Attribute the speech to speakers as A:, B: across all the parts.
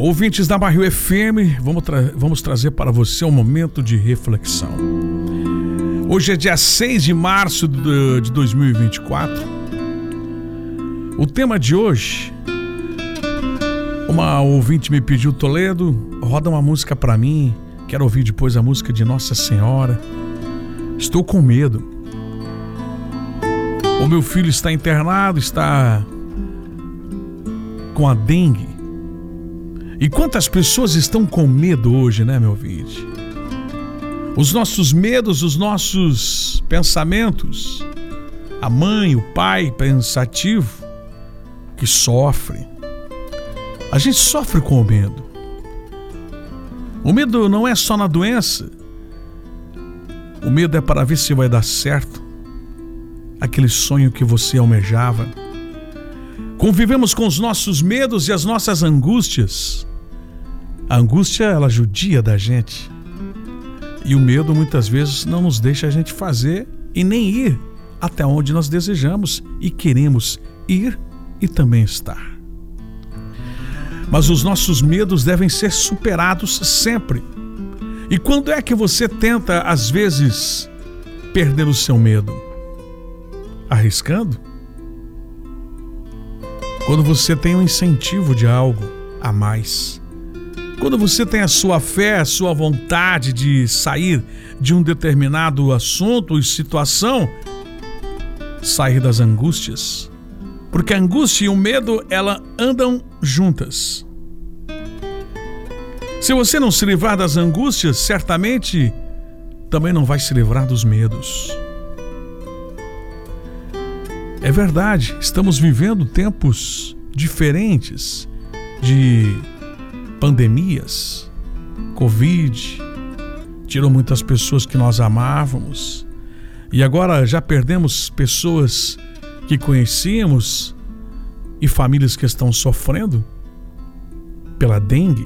A: Ouvintes da Barril FM, vamos trazer para você um momento de reflexão. Hoje é dia 6 de março de 2024. O tema de hoje, uma ouvinte me pediu: Toledo, roda uma música para mim, quero ouvir depois a música de Nossa Senhora. Estou com medo. O meu filho está internado, está com a dengue. E quantas pessoas estão com medo hoje, né, meu ouvinte? Os nossos medos, os nossos pensamentos. A mãe, o pai pensativo que sofre. A gente sofre com o medo. O medo não é só na doença. O medo é para ver se vai dar certo aquele sonho que você almejava. Convivemos com os nossos medos e as nossas angústias. A angústia, ela judia da gente. E o medo muitas vezes não nos deixa a gente fazer e nem ir até onde nós desejamos e queremos ir e também estar. Mas os nossos medos devem ser superados sempre. E quando é que você tenta, às vezes, perder o seu medo? Arriscando? Quando você tem um incentivo de algo a mais. Quando você tem a sua fé, a sua vontade de sair de um determinado assunto e situação, sair das angústias. Porque a angústia e o medo, elas andam juntas. Se você não se livrar das angústias, certamente também não vai se livrar dos medos. É verdade, estamos vivendo tempos diferentes de pandemias. Covid tirou muitas pessoas que nós amávamos e agora já perdemos pessoas que conhecíamos e famílias que estão sofrendo pela dengue.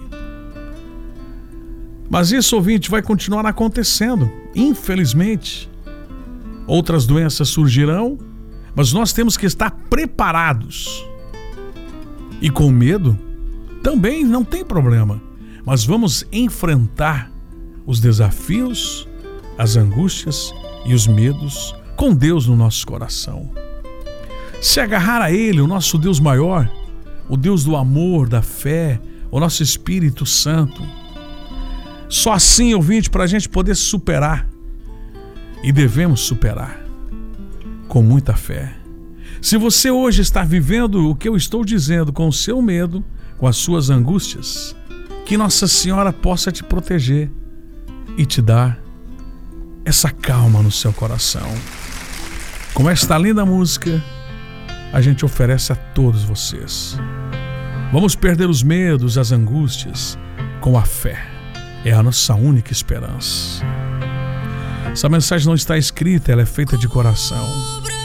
A: Mas isso, ouvinte, vai continuar acontecendo, infelizmente. Outras doenças surgirão, mas nós temos que estar preparados. E com medo, também não tem problema. Mas vamos enfrentar os desafios, as angústias e os medos com Deus no nosso coração. Se agarrar a Ele, o nosso Deus maior, o Deus do amor, da fé, o nosso Espírito Santo. Só assim, ouvinte, para a gente poder superar. E devemos superar com muita fé. Se você hoje está vivendo o que eu estou dizendo com o seu medo, com as suas angústias, que Nossa Senhora possa te proteger e te dar essa calma no seu coração. Com esta linda música, a gente oferece a todos vocês. Vamos perder os medos, as angústias, com a fé. É a nossa única esperança. Essa mensagem não está escrita, ela é feita de coração.